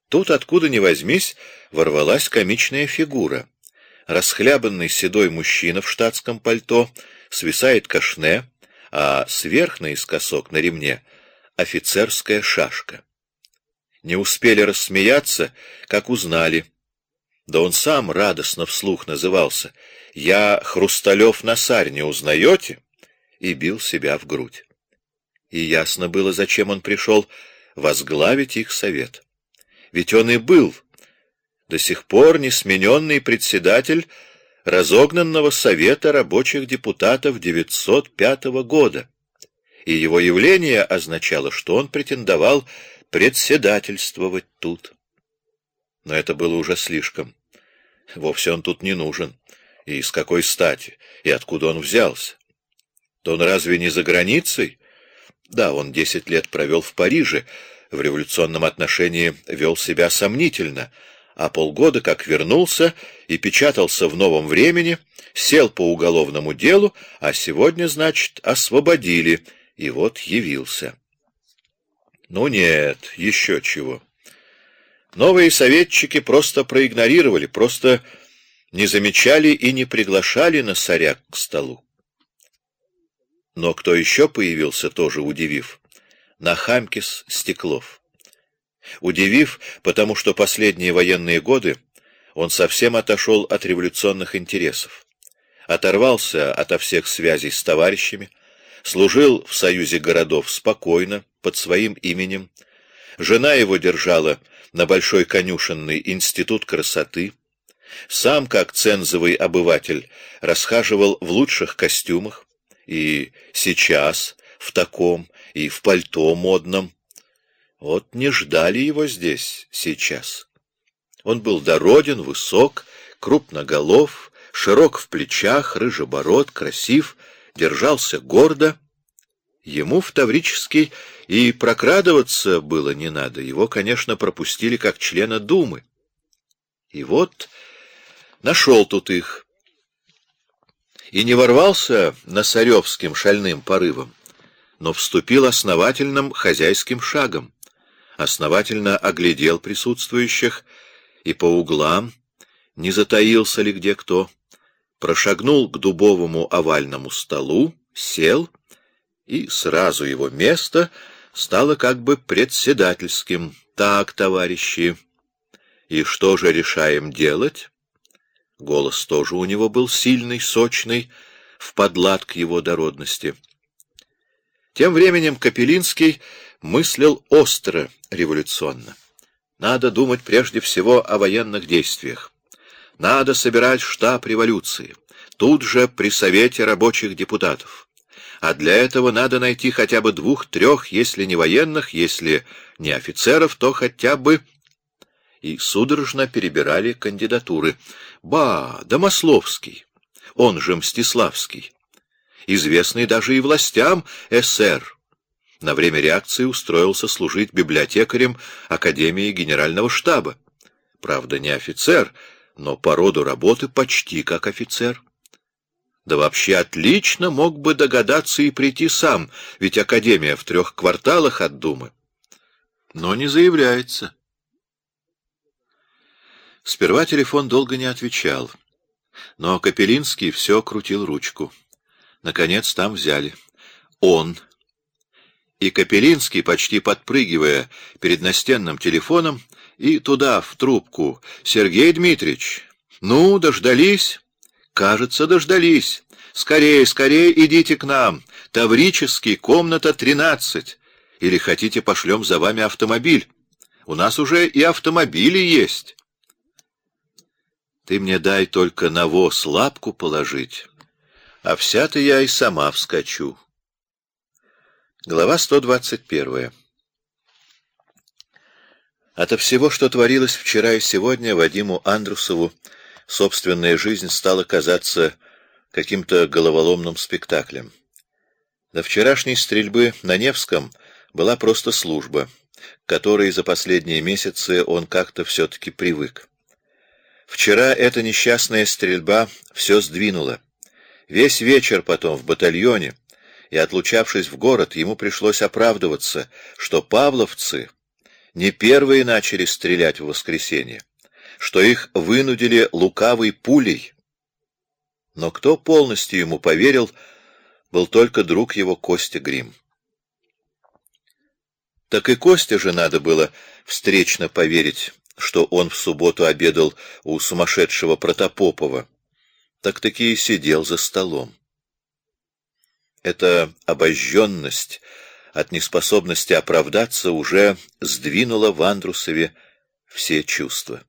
Тут, откуда ни возьмись, ворвалась комичная фигура. Расхлябанный седой мужчина в штатском пальто, свисает кашне, а сверх наискосок на ремне офицерская шашка. Не успели рассмеяться, как узнали. Да он сам радостно вслух назывался: «Я Хрусталев-Насарь, не узнаете?» И бил себя в грудь. И ясно было, зачем он пришел: возглавить их совет. Ведь он и был до сих пор несмененный председатель разогнанного Совета рабочих депутатов 905 года, и его явление означало, что он претендовал председательствовать тут. Но это было уже слишком. Вовсе он тут не нужен. И с какой стати? И откуда он взялся? То он разве не за границей? Да, он 10 лет провел в Париже, в революционном отношении вел себя сомнительно, а полгода как вернулся и печатался в «Новом времени», сел по уголовному делу, а сегодня, значит, освободили, и вот явился. Ну нет, еще чего. Новые советчики просто проигнорировали, просто не замечали и не приглашали Насаря к столу. Но кто еще появился, тоже удивив? Нахамкис Стеклов. Удивив, потому что последние военные годы он совсем отошел от революционных интересов, оторвался ото всех связей с товарищами, служил в союзе городов спокойно, под своим именем. Жена его держала на Большой конюшенный институт красоты. Сам, как цензовый обыватель, расхаживал в лучших костюмах, и сейчас в таком, и в пальто модном. Вот не ждали его здесь сейчас. Он был дороден, высок, крупноголов, широк в плечах, рыжебород, красив, держался гордо. Ему в Таврический и прокрадываться было не надо. Его, конечно, пропустили как члена Думы. И вот нашел тут их. И не ворвался насаревским шальным порывом, но вступил основательным хозяйским шагом. Основательно оглядел присутствующих и по углам, не затаился ли где кто, прошагнул к дубовому овальному столу, сел, и сразу его место стало как бы председательским. Так, товарищи, и что же решаем делать? Голос тоже у него был сильный, сочный, вподлад к его дородности. Тем временем Капелинский мыслил остро, революционно. Надо думать прежде всего о военных действиях. Надо собирать штаб революции, тут же при Совете рабочих депутатов. А для этого надо найти хотя бы 2-3, если не военных, если не офицеров, то хотя бы... И судорожно перебирали кандидатуры. Да Масловский, он же Мстиславский, известный даже и властям СССР. На время реакции устроился служить библиотекарем Академии Генерального штаба. Правда, не офицер, но по роду работы почти как офицер. Да вообще отлично мог бы догадаться и прийти сам, ведь Академия в 3 кварталах от Думы. Но не заявляется. Сперва телефон долго не отвечал, но Капелинский все крутил ручку. Наконец там взяли. Он. И Капелинский, почти подпрыгивая перед настенным телефоном, и туда, в трубку: «Сергей Дмитриевич, ну, дождались?» «Кажется, дождались. Скорее, скорее идите к нам. Таврический, комната 13. Или хотите, пошлем за вами автомобиль? У нас уже и автомобили есть». «Ты мне дай только навоз лапку положить, а вся-то я и сама вскочу». Глава 121. Ото всего, что творилось вчера и сегодня, Вадиму Андрусову собственная жизнь стала казаться каким-то головоломным спектаклем. До вчерашней стрельбы на Невском была просто служба, к которой за последние месяцы он как-то все-таки привык. Вчера эта несчастная стрельба все сдвинула. Весь вечер потом в батальоне, и, отлучавшись в город, ему пришлось оправдываться, что павловцы не первые начали стрелять в воскресенье, что их вынудили лукавой пулей. Но кто полностью ему поверил, был только друг его Костя Грим. Так и Косте же надо было встречно поверить, что он в субботу обедал у сумасшедшего Протопопова. Так-таки и сидел за столом. Эта обожженность от неспособности оправдаться уже сдвинула в Андрусове все чувства.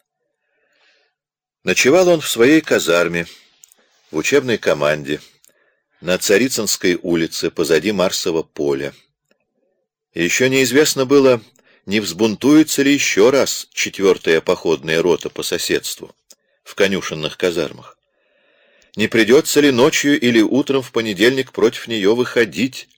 Ночевал он в своей казарме, в учебной команде, на Царицынской улице, позади Марсового поля. И еще неизвестно было, не взбунтуется ли еще раз 4-я походная рота по соседству, в конюшенных казармах. Не придется ли ночью или утром в понедельник против нее выходить?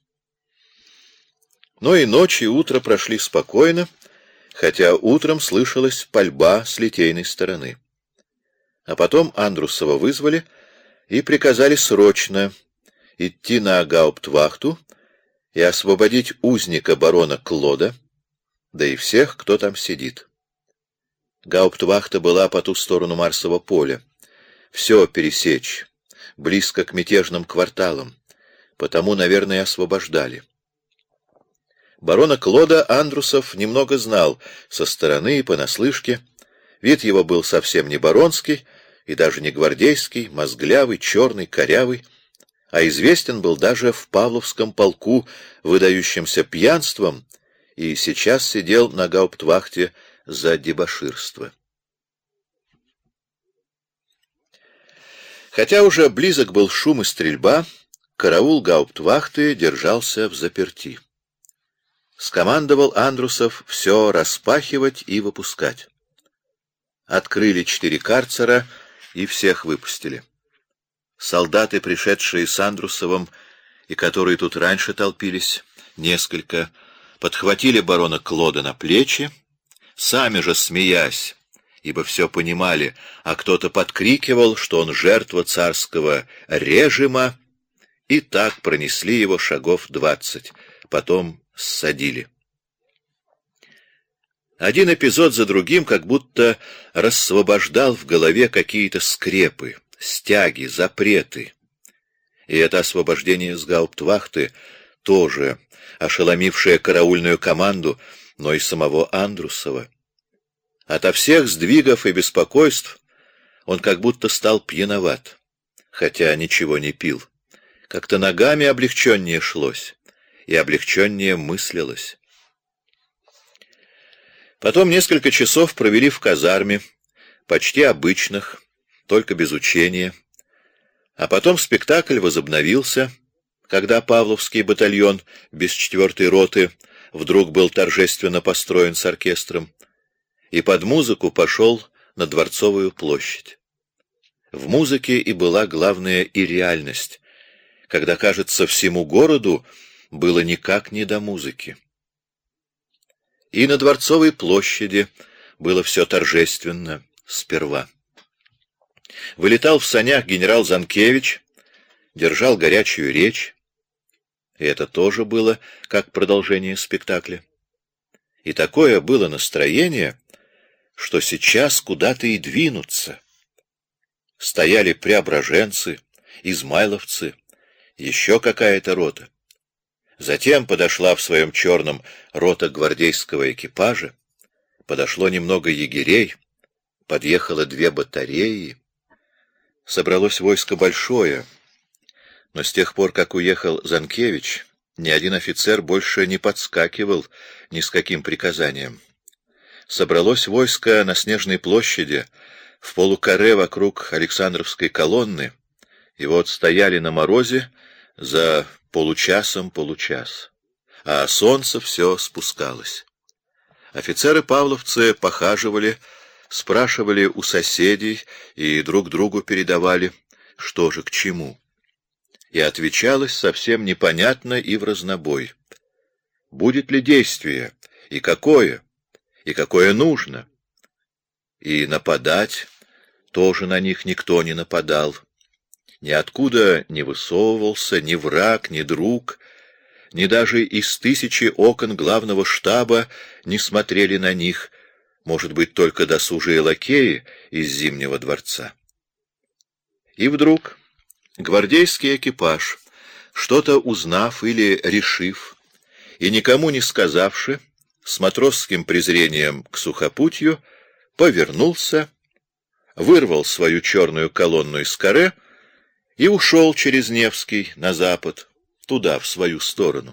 Но и ночь, и утро прошли спокойно, хотя утром слышалась пальба с литейной стороны. А потом Андрусова вызвали и приказали срочно идти на гауптвахту и освободить узника барона Клода, да и всех, кто там сидит. Гауптвахта была по ту сторону Марсового поля. Все пересечь, близко к мятежным кварталам, потому, наверное, освобождали. Барона Клода Андрусов немного знал со стороны и понаслышке. Вид его был совсем не баронский и даже не гвардейский, мозглявый, черный, корявый, а известен был даже в Павловском полку выдающимся пьянством и сейчас сидел на гауптвахте за дебоширство. Хотя уже близок был шум и стрельба, караул гауптвахты держался взаперти. Скомандовал Андрусов все распахивать и выпускать. Открыли 4 карцера и всех выпустили. Солдаты, пришедшие с Андрусовым, и которые тут раньше толпились, несколько, подхватили барона Клода на плечи, сами же смеясь, ибо все понимали, а кто-то подкрикивал, что он жертва царского режима, и так пронесли его шагов 20, потом ссадили. Один эпизод за другим как будто рассвобождал в голове какие-то скрепы, стяги, запреты. И это освобождение с гауптвахты тоже ошеломившее караульную команду, но и самого Андрусова. Ото всех сдвигов и беспокойств он как будто стал пьяноват, хотя ничего не пил. Как-то ногами облегченнее шлось, и облегченнее мыслилось. Потом несколько часов провели в казарме, почти обычных, только без учения. А потом спектакль возобновился, когда Павловский батальон без 4-й роты вдруг был торжественно построен с оркестром, и под музыку пошел на Дворцовую площадь. В музыке и была главная и реальность, когда, кажется, всему городу было никак не до музыки. И на Дворцовой площади было все торжественно сперва. Вылетал в санях генерал Занкевич, держал горячую речь, и это тоже было как продолжение спектакля. И такое было настроение, что сейчас куда-то и двинуться. Стояли преображенцы, измайловцы, еще какая-то рота. Затем подошла в своем черном рота гвардейского экипажа, подошло немного егерей, подъехало 2 батареи. Собралось войско большое, но с тех пор, как уехал Занкевич, ни один офицер больше не подскакивал ни с каким приказанием. Собралось войско на Снежной площади, в полукаре вокруг Александровской колонны, и вот стояли на морозе за получас, а солнце все спускалось. Офицеры-павловцы похаживали, спрашивали у соседей и друг другу передавали, что же к чему. И отвечалось совсем непонятно и вразнобой. Будет ли действие, и какое нужно. И нападать тоже на них никто не нападал. Ниоткуда не высовывался ни враг, ни друг. ни даже из 1000 окон главного штаба не смотрели на них, может быть, только досужие лакеи из Зимнего дворца. И вдруг гвардейский экипаж, что-то узнав или решив, и никому не сказавши, с матросским презрением к сухопутью, повернулся, вырвал свою черную колонну из каре и ушел через Невский на запад, туда, в свою сторону.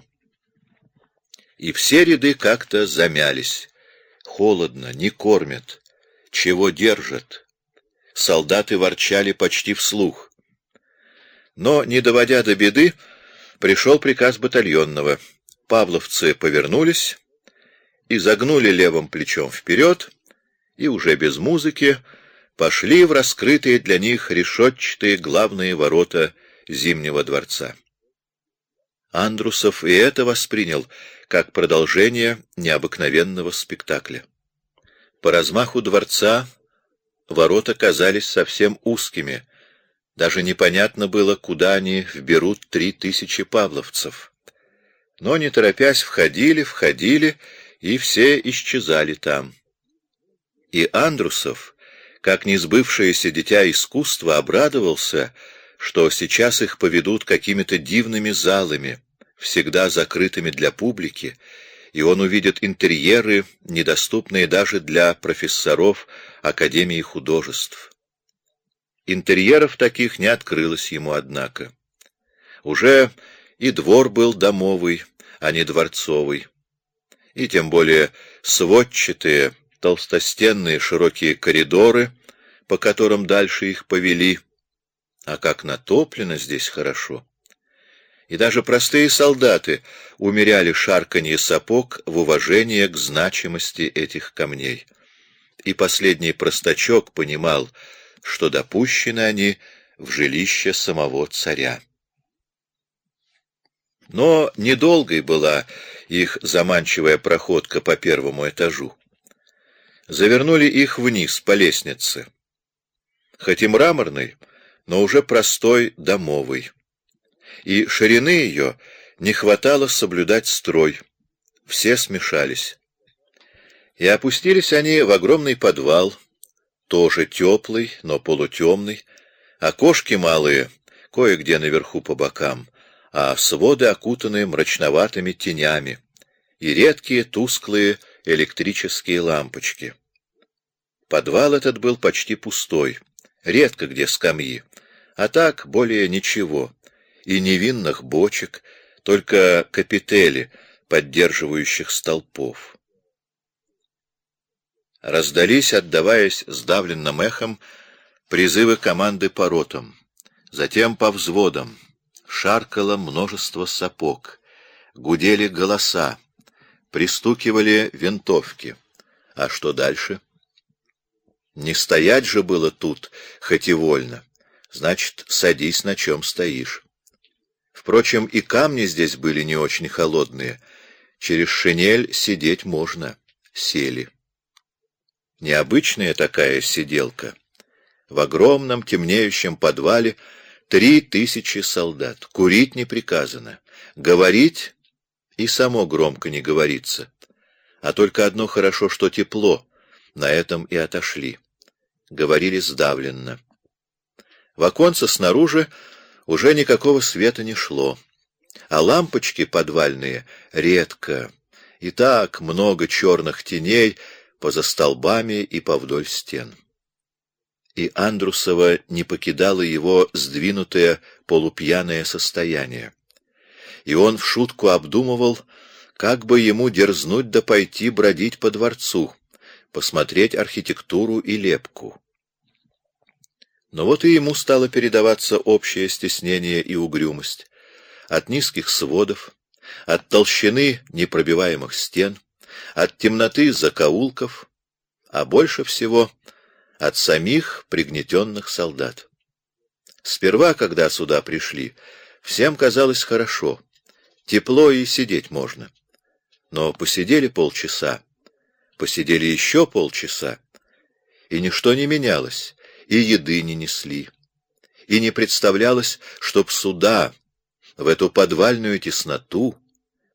И все ряды как-то замялись. Холодно, не кормят. Чего держат? Солдаты ворчали почти вслух. Но, не доводя до беды, пришел приказ батальонного. Павловцы повернулись и загнули левым плечом вперед, и уже без музыки пошли в раскрытые для них решетчатые главные ворота Зимнего дворца. Андрусов и это воспринял как продолжение необыкновенного спектакля. По размаху дворца ворота казались совсем узкими, даже непонятно было, куда они вберут 3000 павловцев. Но, не торопясь, входили, и все исчезали там. И Андрусов, как несбывшееся дитя искусства, обрадовался, что сейчас их поведут какими-то дивными залами, всегда закрытыми для публики, и он увидит интерьеры, недоступные даже для профессоров Академии художеств. Интерьеров таких не открылось ему, однако. Уже и двор был домовый, а не дворцовый, и тем более сводчатые, толстостенные широкие коридоры, по которым дальше их повели. А как натоплено здесь хорошо! И даже простые солдаты умеряли шарканье сапог в уважении к значимости этих камней. И последний простачок понимал, что допущены они в жилище самого царя. Но недолгой была их заманчивая проходка по первому этажу. Завернули их вниз по лестнице, хоть и мраморной, но уже простой домовой. И ширины ее не хватало соблюдать строй, все смешались. И опустились они в огромный подвал, тоже теплый, но полутемный, окошки малые, кое-где наверху по бокам, а своды окутаны мрачноватыми тенями, и редкие тусклые электрические лампочки. Подвал этот был почти пустой, редко где скамьи, а так более ничего, и невинных бочек, только капители, поддерживающих столпов. Раздались, отдаваясь сдавленным эхом, призывы команды по ротам, затем по взводам, шаркало множество сапог, гудели голоса, пристукивали винтовки. А что дальше? Не стоять же было тут, хоть и вольно. Значит, садись, на чем стоишь. Впрочем, и камни здесь были не очень холодные. Через шинель сидеть можно. Сели. Необычная такая сиделка. В огромном темнеющем подвале 3000 солдат. Курить не приказано. Говорить и само громко не говорится. А только одно хорошо, что тепло. На этом и отошли. Говорили сдавленно. В оконце снаружи уже никакого света не шло, а лампочки подвальные редко, и так много черных теней поза столбами и повдоль стен. И Андрусова не покидало его сдвинутое полупьяное состояние, и он в шутку обдумывал, как бы ему дерзнуть да пойти бродить по дворцу, посмотреть архитектуру и лепку. Но вот и ему стало передаваться общее стеснение и угрюмость. От низких сводов, от толщины непробиваемых стен, от темноты закоулков, а больше всего от самих пригнетенных солдат. Сперва, когда сюда пришли, всем казалось хорошо, тепло и сидеть можно. Но посидели полчаса, посидели еще полчаса, и ничто не менялось. И еды не несли, и не представлялось, чтоб сюда, в эту подвальную тесноту,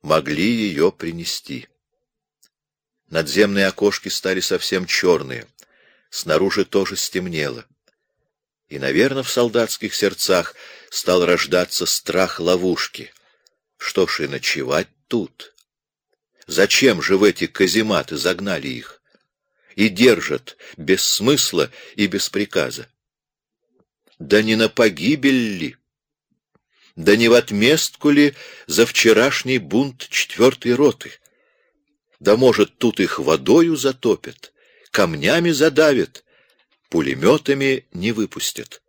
могли ее принести. Надземные окошки стали совсем черные, снаружи тоже стемнело. И, наверное, в солдатских сердцах стал рождаться страх ловушки. Что ж и ночевать тут? Зачем же в эти казематы загнали их? И держат без смысла и без приказа. Да не на погибель ли? Да не в отместку ли за вчерашний бунт 4-й роты? Да, может, тут их водою затопят, камнями задавят, пулеметами не выпустят.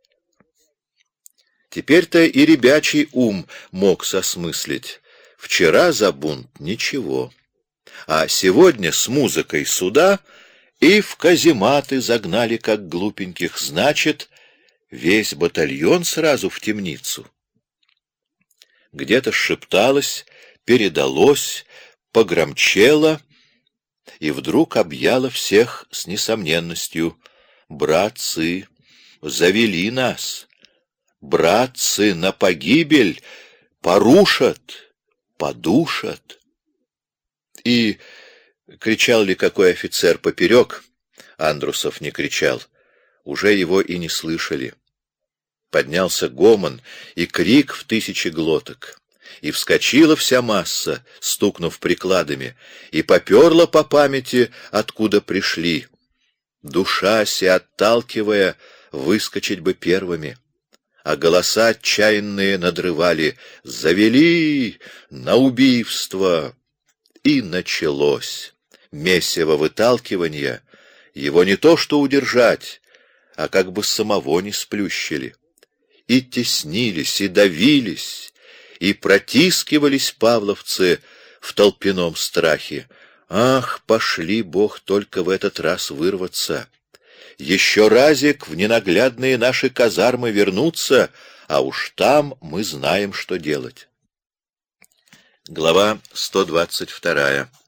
Теперь-то и ребячий ум мог сосмыслить. Вчера за бунт ничего, а сегодня с музыкой суда и в казематы загнали, как глупеньких, значит, весь батальон сразу в темницу. Где-то шепталось, передалось, погромчело, и вдруг объяло всех с несомненностью: братцы, завели нас, братцы, на погибель, порушат, подушат. И кричал ли какой офицер поперек, Андрусов не кричал, уже его и не слышали. Поднялся гомон и крик в 1000 глоток, и вскочила вся масса, стукнув прикладами, и поперла по памяти, откуда пришли, душась и отталкивая, выскочить бы первыми. А голоса отчаянные надрывали: «Завели на убийство!» И началось месиво выталкивания. Его не то что удержать, а как бы самого не сплющили. И теснились, и давились, и протискивались павловцы в толпяном страхе. Ах, пошли, Бог, только в этот раз вырваться! Еще разик в ненаглядные наши казармы вернуться, а уж там мы знаем, что делать. Глава 122.